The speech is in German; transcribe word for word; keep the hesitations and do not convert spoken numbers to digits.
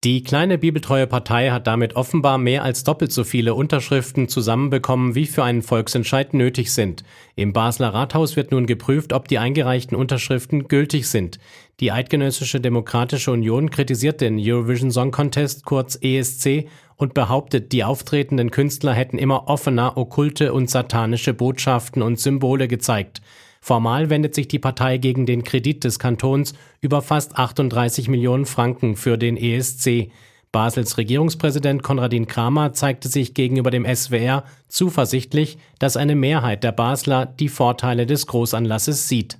Die kleine bibeltreue Partei hat damit offenbar mehr als doppelt so viele Unterschriften zusammenbekommen, wie für einen Volksentscheid nötig sind. Im Basler Rathaus wird nun geprüft, ob die eingereichten Unterschriften gültig sind. Die Eidgenössische Demokratische Union kritisiert den Eurovision Song Contest, kurz E S C, und behauptet, die auftretenden Künstler hätten immer offener okkulte und satanische Botschaften und Symbole gezeigt. Formal wendet sich die Partei gegen den Kredit des Kantons über fast achtunddreißig Millionen Franken für den E S C. Basels Regierungspräsident Konradin Kramer zeigte sich gegenüber dem S W R zuversichtlich, dass eine Mehrheit der Basler die Vorteile des Großanlasses sieht.